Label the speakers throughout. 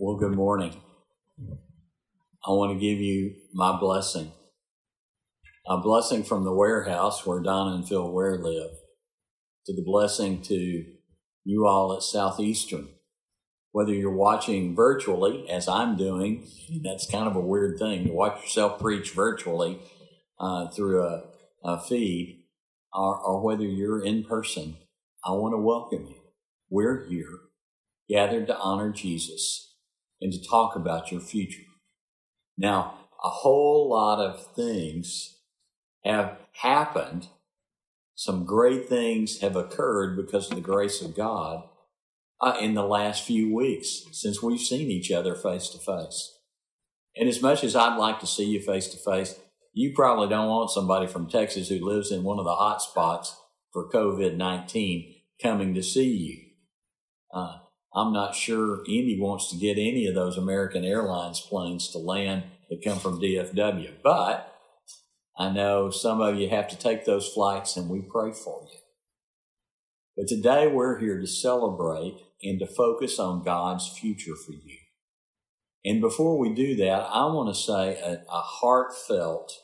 Speaker 1: Well, good morning. I want to give you my blessing. A blessing from the warehouse where Donna and Phil Ware live, to the blessing to you all at Southeastern. Whether you're watching virtually, as I'm doing, that's kind of a weird thing, to watch yourself preach virtually through a feed, or whether you're in person, I want to welcome you. We're here, gathered to honor Jesus and to talk about your future. Now, a whole lot of things have happened. Some great things have occurred because of the grace of God in the last few weeks since we've seen each other face to face. And as much as I'd like to see you face to face, you probably don't want somebody from Texas who lives in one of the hot spots for COVID-19 coming to see you. I'm not sure Indy wants to get any of those American Airlines planes to land that come from DFW. But I know some of you have to take those flights, and we pray for you. But today we're here to celebrate and to focus on God's future for you. And before we do that, I want to say a heartfelt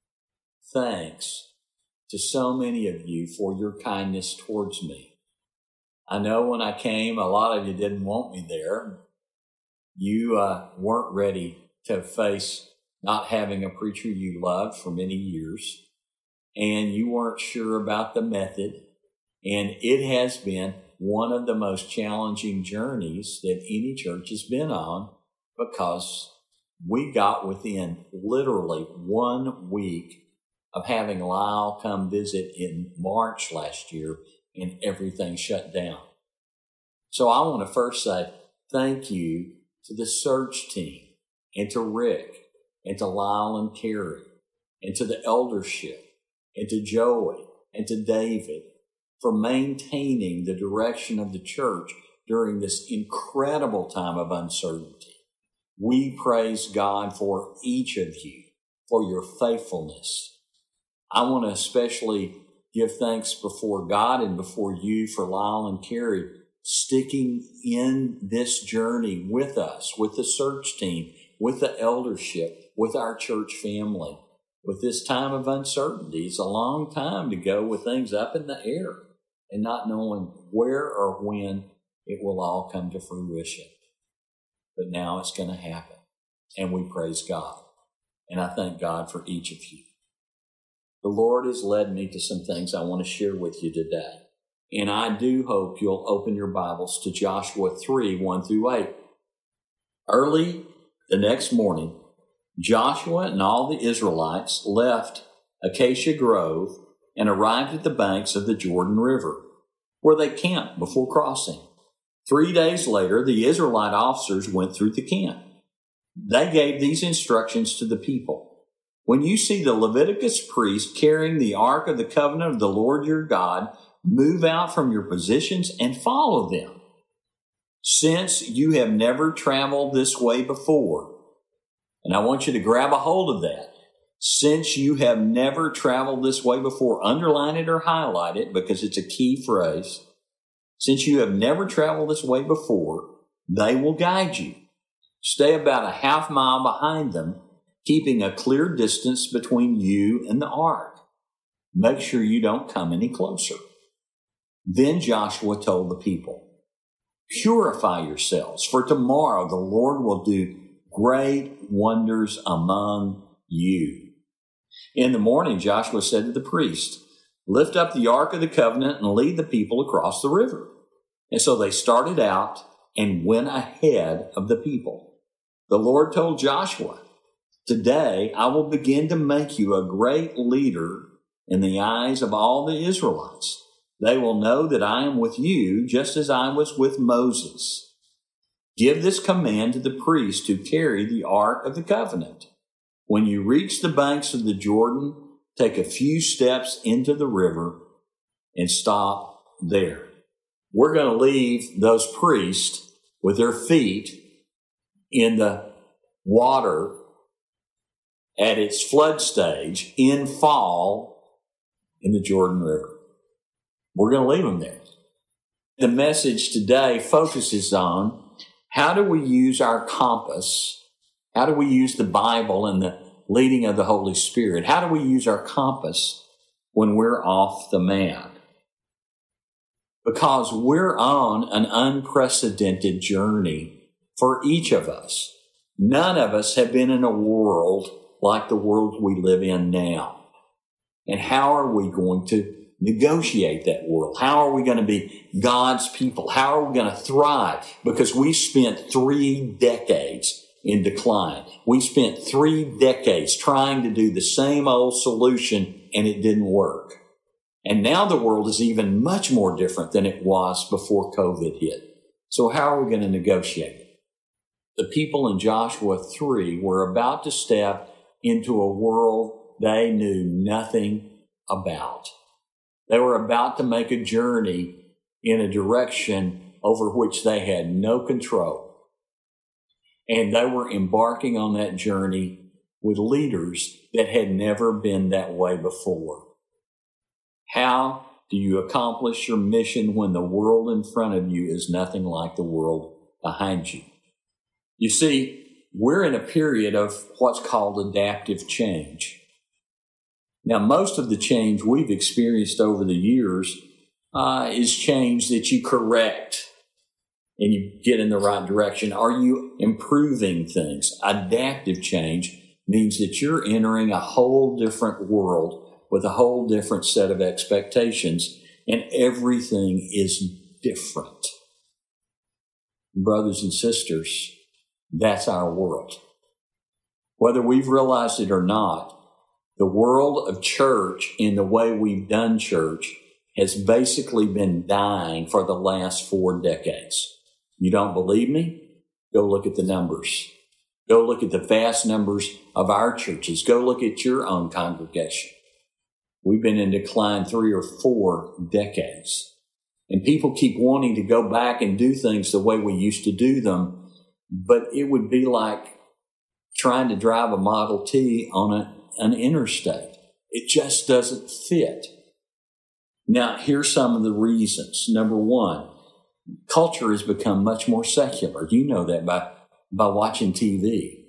Speaker 1: thanks to so many of you for your kindness towards me. I know when I came, a lot of you didn't want me there. You weren't ready to face not having a preacher you loved for many years, and you weren't sure about the method. And it has been one of the most challenging journeys that any church has been on, because we got within literally 1 week of having Lyle come visit in March last year, and everything shut down. So I want to first say thank you to the search team, and to Rick, and to Lyle and Carrie, and to the eldership, and to Joey, and to David for maintaining the direction of the church during this incredible time of uncertainty. We praise God for each of you, for your faithfulness. I want to especially give thanks before God and before you for Lyle and Carrie sticking in this journey with us, with the search team, with the eldership, with our church family, with this time of uncertainty. It's a long time to go with things up in the air and not knowing where or when it will all come to fruition. But now it's going to happen, and we praise God. And I thank God for each of you. The Lord has led me to some things I want to share with you today. And I do hope you'll open your Bibles to Joshua 3, 1 through 8. Early the next morning, Joshua and all the Israelites left Acacia Grove and arrived at the banks of the Jordan River, where they camped before crossing. 3 days later, the Israelite officers went through the camp. They gave these instructions to the people. When you see the Leviticus priest carrying the Ark of the Covenant of the Lord your God, move out from your positions and follow them. Since you have never traveled this way before, and I want you to grab a hold of that. Since you have never traveled this way before, underline it or highlight it because it's a key phrase. Since you have never traveled this way before, they will guide you. Stay about a half mile behind them, keeping a clear distance between you and the ark. Make sure you don't come any closer. Then Joshua told the people, purify yourselves, for tomorrow the Lord will do great wonders among you. In the morning, Joshua said to the priest, lift up the Ark of the Covenant and lead the people across the river. And so they started out and went ahead of the people. The Lord told Joshua, today I will begin to make you a great leader in the eyes of all the Israelites. They will know that I am with you just as I was with Moses. Give this command to the priests who carry the Ark of the Covenant. When you reach the banks of the Jordan, take a few steps into the river and stop there. We're going to leave those priests with their feet in the water at its flood stage in fall in the Jordan River. We're going to leave them there. The message today focuses on How do we use our compass? How do we use the Bible and the leading of the Holy Spirit? How do we use our compass when we're off the map? Because we're on an unprecedented journey for each of us. None of us have been in a world like the world we live in now. And how are we going to negotiate that world? How are we going to be God's people? How are we going to thrive? Because we spent 3 decades in decline. We spent 3 decades trying to do the same old solution, and it didn't work. And now the world is even much more different than it was before COVID hit. So how are we going to negotiate? The people in Joshua 3 were about to step into a world they knew nothing about. They were about to make a journey in a direction over which they had no control. And they were embarking on that journey with leaders that had never been that way before. How do you accomplish your mission when the world in front of you is nothing like the world behind you? You see, we're in a period of what's called adaptive change. Now, most of the change we've experienced over the years is change that you correct and you get in the right direction. Are you improving things? Adaptive change means that you're entering a whole different world with a whole different set of expectations, and everything is different. Brothers and sisters, that's our world. Whether we've realized it or not, the world of church in the way we've done church has basically been dying for the last 4 decades. You don't believe me? Go look at the numbers. Go look at the vast numbers of our churches. Go look at your own congregation. We've been in decline 3 or 4 decades. And people keep wanting to go back and do things the way we used to do them, but it would be like trying to drive a Model T on an interstate. It just doesn't fit. Now, here's some of the reasons. Number one, culture has become much more secular. You know that by watching TV.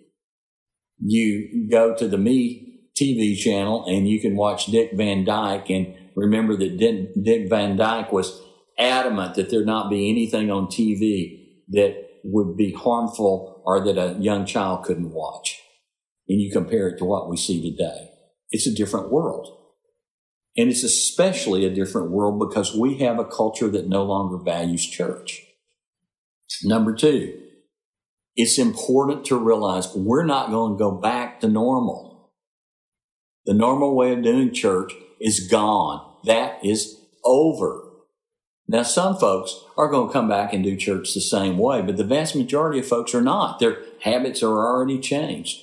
Speaker 1: You go to the Me TV channel and you can watch Dick Van Dyke, and remember that Dick Van Dyke was adamant that there not be anything on TV that would be harmful or that a young child couldn't watch. And you compare it to what we see today. It's a different world. And it's especially a different world because we have a culture that no longer values church. Number two, it's important to realize we're not going to go back to normal. The normal way of doing church is gone. That is over. Now, some folks are going to come back and do church the same way, but the vast majority of folks are not. Their habits are already changed.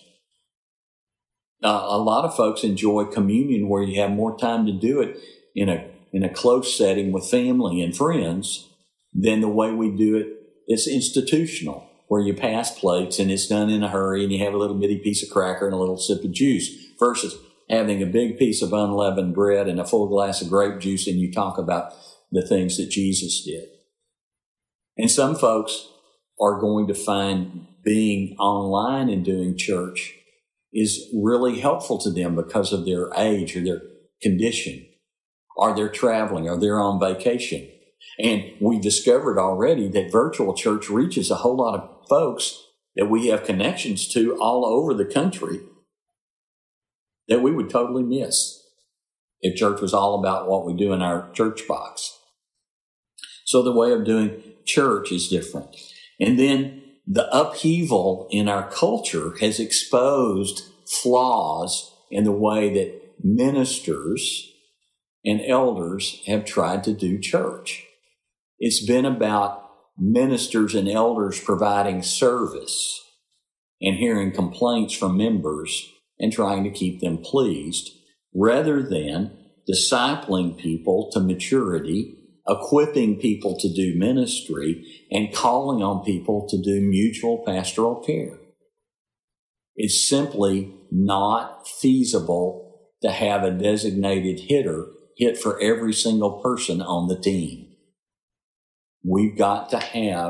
Speaker 1: A lot of folks enjoy communion where you have more time to do it in a close setting with family and friends than the way we do it. It's institutional, where you pass plates and it's done in a hurry and you have a little bitty piece of cracker and a little sip of juice versus having a big piece of unleavened bread and a full glass of grape juice and you talk about the things that Jesus did. And some folks are going to find being online and doing church is really helpful to them because of their age or their condition, or they're traveling, or they're on vacation. And we discovered already that virtual church reaches a whole lot of folks that we have connections to all over the country that we would totally miss if church was all about what we do in our church box. So the way of doing church is different. And then the upheaval in our culture has exposed flaws in the way that ministers and elders have tried to do church. It's been about ministers and elders providing service and hearing complaints from members and trying to keep them pleased, rather than discipling people to maturity, equipping people to do ministry, and calling on people to do mutual pastoral care. It's simply not feasible to have a designated hitter hit for every single person on the team. We've got to have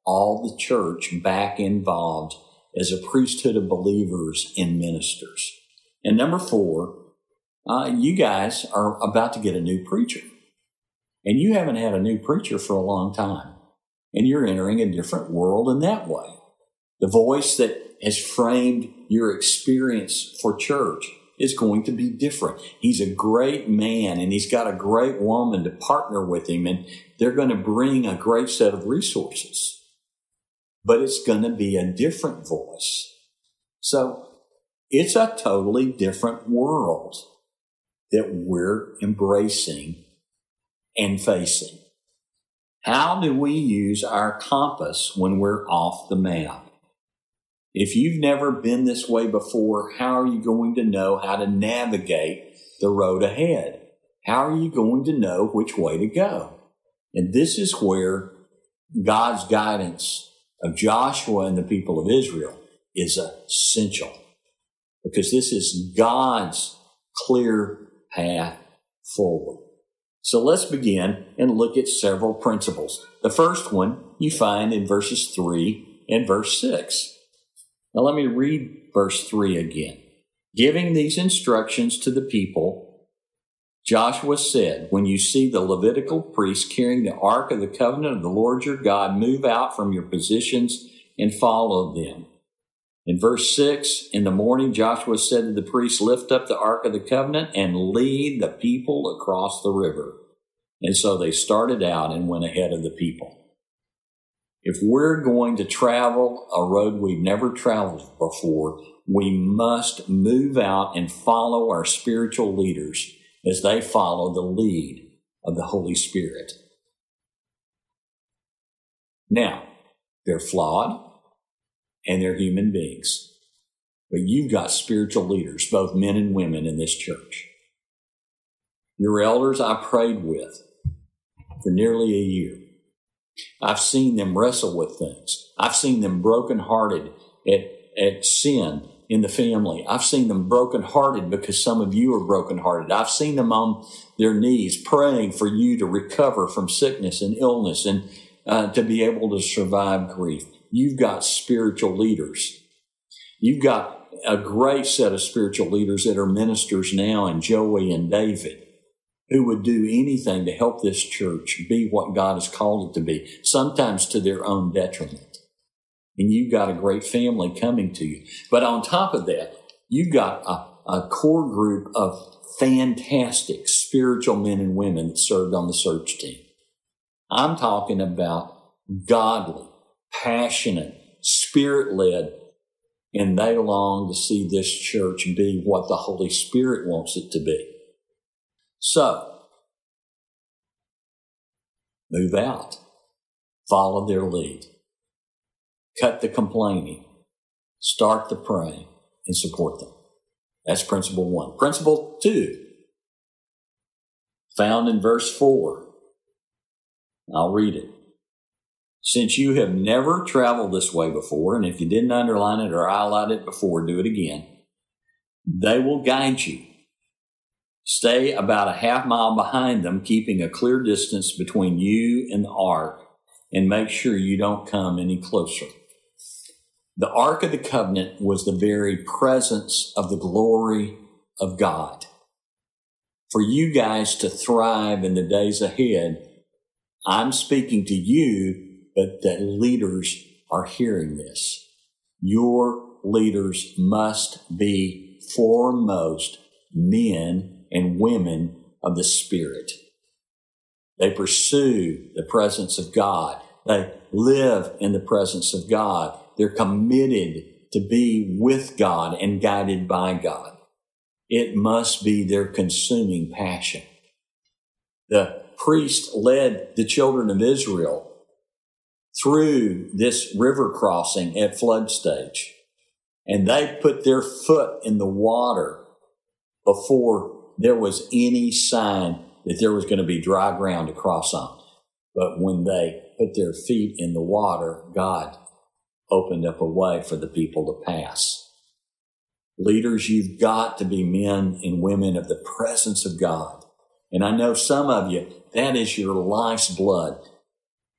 Speaker 1: all the church back involved as a priesthood of believers and ministers. And number 4, you guys are about to get a new preacher. And you haven't had a new preacher for a long time. And you're entering a different world in that way. The voice that has framed your experience for church is going to be different. He's a great man, and he's got a great woman to partner with him, and they're going to bring a great set of resources. But it's going to be a different voice. So it's a totally different world that we're embracing and facing. How do we use our compass when we're off the map? If you've never been this way before, how are you going to know how to navigate the road ahead? How are you going to know which way to go? And this is where God's guidance of Joshua and the people of Israel is essential, because this is God's clear path forward. So let's begin and look at several principles. The first one you find in verses 3 and verse 6. Now let me read verse 3 again. Giving these instructions to the people, Joshua said, when you see the Levitical priests carrying the ark of the covenant of the Lord your God, move out from your positions and follow them. In verse 6, in the morning, Joshua said to the priests, lift up the ark of the covenant and lead the people across the river. And so they started out and went ahead of the people. If we're going to travel a road we've never traveled before, we must move out and follow our spiritual leaders as they follow the lead of the Holy Spirit. Now, they're flawed and they're human beings, but you've got spiritual leaders, both men and women, in this church. Your elders I prayed with for nearly a year. I've seen them wrestle with things. I've seen them brokenhearted at sin in the family. I've seen them brokenhearted because some of you are brokenhearted. I've seen them on their knees praying for you to recover from sickness and illness and to be able to survive grief. You've got spiritual leaders. You've got a great set of spiritual leaders that are ministers now in Joey and David, who would do anything to help this church be what God has called it to be, sometimes to their own detriment. And you've got a great family coming to you. But on top of that, you've got a core group of fantastic spiritual men and women that served on the search team. I'm talking about godly, passionate, Spirit-led, and they long to see this church be what the Holy Spirit wants it to be. So, move out. Follow their lead. Cut the complaining. Start the praying and support them. That's principle 1. Principle 2, found in verse 4. I'll read it. Since you have never traveled this way before, and if you didn't underline it or highlight it before, do it again. They will guide you. Stay about a half mile behind them, keeping a clear distance between you and the ark, and make sure you don't come any closer. The Ark of the Covenant was the very presence of the glory of God. For you guys to thrive in the days ahead, I'm speaking to you, but the leaders are hearing this. Your leaders must be foremost men and women of the Spirit. They pursue the presence of God. They live in the presence of God. They're committed to be with God and guided by God. It must be their consuming passion. The priest led the children of Israel through this river crossing at flood stage, and they put their foot in the water before there was any sign that there was going to be dry ground to cross on. But when they put their feet in the water, God opened up a way for the people to pass. Leaders, you've got to be men and women of the presence of God. And I know some of you, that is your life's blood.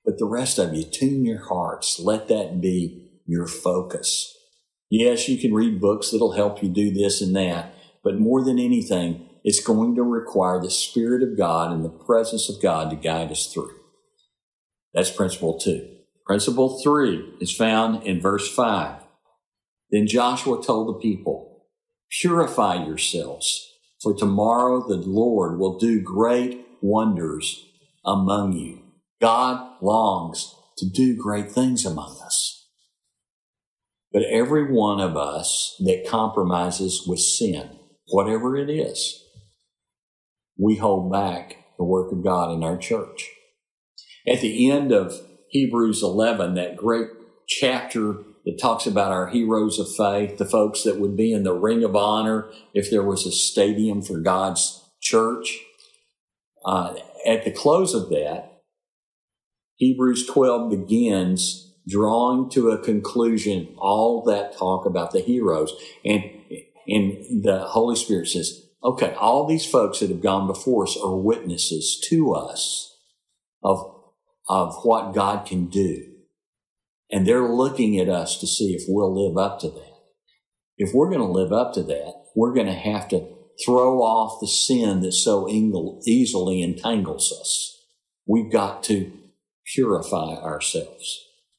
Speaker 1: But the rest of you, tune your hearts. Let that be your focus. Yes, you can read books that'll help you do this and that, but more than anything, it's going to require the Spirit of God and the presence of God to guide us through. That's principle 2. Principle 3 is found in verse 5. Then Joshua told the people, purify yourselves, for tomorrow the Lord will do great wonders among you. God longs to do great things among us. But every one of us that compromises with sin, whatever it is, we hold back the work of God in our church. At the end of Hebrews 11, that great chapter that talks about our heroes of faith, the folks that would be in the Ring of Honor if there was a stadium for God's church. At the close of that, Hebrews 12 begins drawing to a conclusion all that talk about the heroes. And the Holy Spirit says, okay, all these folks that have gone before us are witnesses to us of what God can do. And they're looking at us to see if we'll live up to that. If we're going to live up to that, we're going to have to throw off the sin that so easily entangles us. We've got to purify ourselves.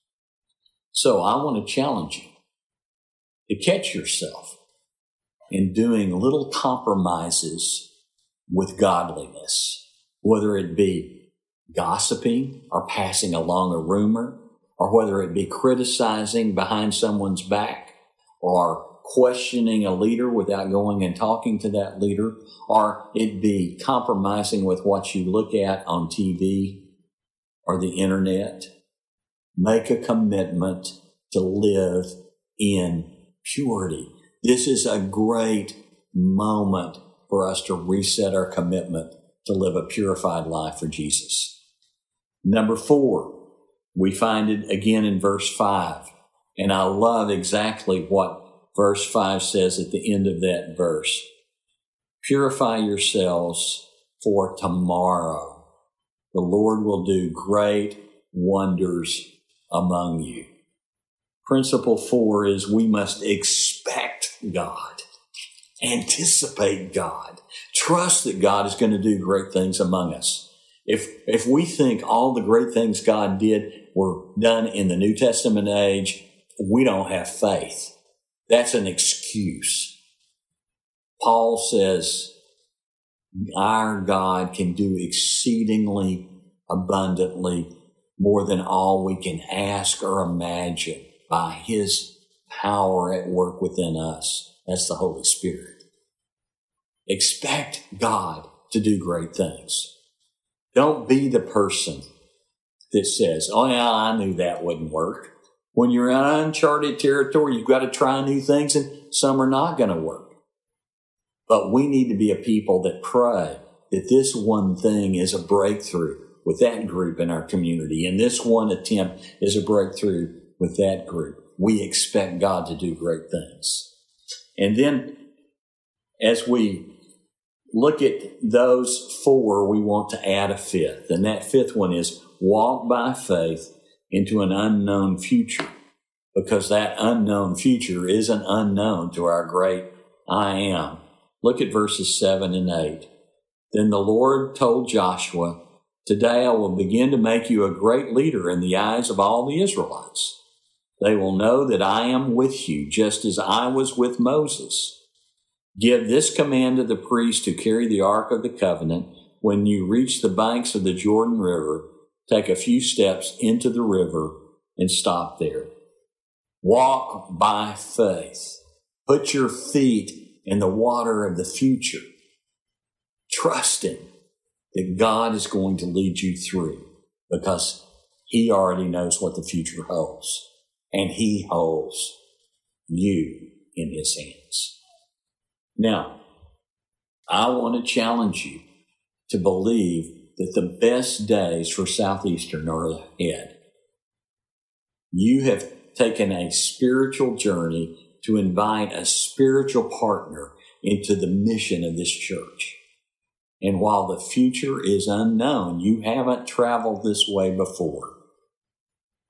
Speaker 1: So I want to challenge you to catch yourself in doing little compromises with godliness, whether it be gossiping or passing along a rumor, or whether it be criticizing behind someone's back, or questioning a leader without going and talking to that leader, or it be compromising with what you look at on TV or the internet. Make a commitment to live in purity. This is a great moment for us to reset our commitment to live a purified life for Jesus. Number 4, we find it again in verse 5. And I love exactly what verse 5 says at the end of that verse. Purify yourselves for tomorrow. The Lord will do great wonders among you. Principle 4 is we must expect God, anticipate God, trust that God is going to do great things among us. If we think all the great things God did were done in the New Testament age, we don't have faith. That's an excuse. Paul says our God can do exceedingly abundantly more than all we can ask or imagine by his power at work within us. That's the Holy Spirit. Expect God to do great things. Don't be the person that says, oh yeah, I knew that wouldn't work. When you're in uncharted territory, you've got to try new things, and some are not going to work. But we need to be a people that pray that this one thing is a breakthrough with that group in our community, and this one attempt is a breakthrough with that group. We expect God to do great things. And then as we look at those 4, we want to add a 5th. And that 5th one is walk by faith into an unknown future, because that unknown future isn't unknown to our great I Am. Look at verses 7 and 8. Then the Lord told Joshua, today I will begin to make you a great leader in the eyes of all the Israelites. They will know that I am with you, just as I was with Moses. Give this command to the priests who carry the Ark of the Covenant. When you reach the banks of the Jordan River, take a few steps into the river and stop there. Walk by faith. Put your feet in the water of the future, trusting that God is going to lead you through, because he already knows what the future holds, and he holds you in his hands. Now, I want to challenge you to believe that the best days for Southeastern are ahead. You have taken a spiritual journey to invite a spiritual partner into the mission of this church. And while the future is unknown, you haven't traveled this way before.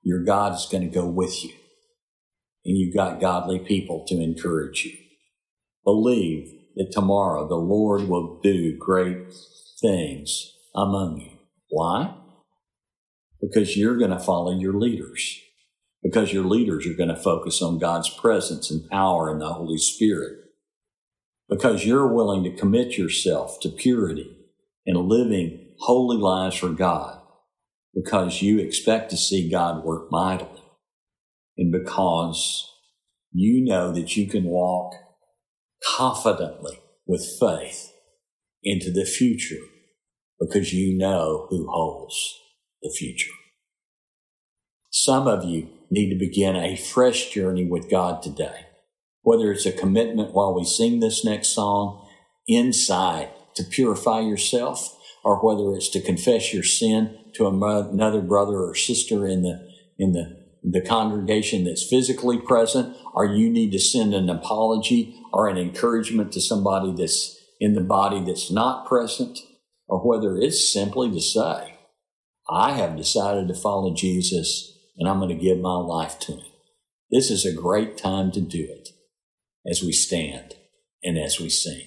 Speaker 1: your God is going to go with you. And you've got godly people to encourage you. Believe that tomorrow the Lord will do great things among you. Why? Because you're going to follow your leaders. Because your leaders are going to focus on God's presence and power and the Holy Spirit. Because you're willing to commit yourself to purity and living holy lives for God. Because you expect to see God work mightily. And because you know that you can walk confidently with faith into the future because you know who holds the future. Some of you need to begin a fresh journey with God today. Whether it's a commitment while we sing this next song inside to purify yourself, or whether it's to confess your sin to another brother or sister in the congregation that's physically present, or you need to send an apology or an encouragement to somebody that's in the body that's not present, or whether it's simply to say, I have decided to follow Jesus and I'm going to give my life to him. This is a great time to do it as we stand and as we sing.